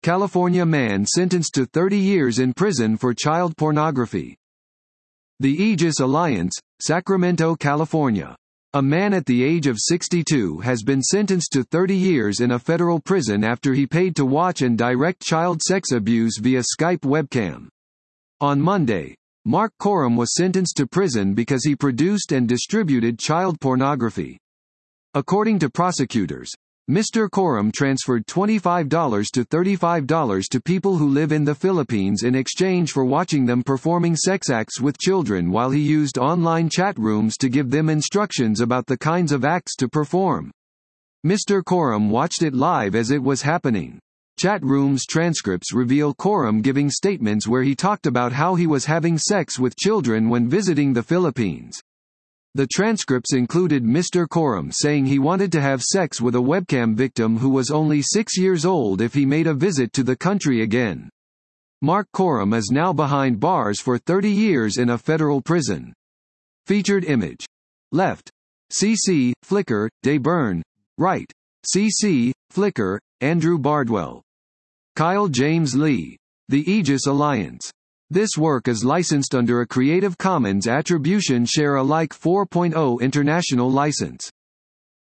California man sentenced to 30 years in prison for child pornography. The Aegis Alliance, Sacramento, California. A man at the age of 62 has been sentenced to 30 years in a federal prison after he paid to watch and direct child sex abuse via Skype webcam. On Monday, Mark Coram was sentenced to prison because he produced and distributed child pornography. According to prosecutors, Mr. Coram transferred $25 to $35 to people who live in the Philippines in exchange for watching them performing sex acts with children, while he used online chat rooms to give them instructions about the kinds of acts to perform. Mr. Coram watched it live as it was happening. Chat rooms transcripts reveal Coram giving statements where he talked about how he was having sex with children when visiting the Philippines. The transcripts included Mr. Coram saying he wanted to have sex with a webcam victim who was only 6 years old if he made a visit to the country again. Mark Coram is now behind bars for 30 years in a federal prison. Featured image. Left. CC, Flickr, De Byrne. Right. CC, Flickr, Andrew Bardwell. Kyle James Lee. The Aegis Alliance. This work is licensed under a Creative Commons Attribution Share Alike 4.0 international license.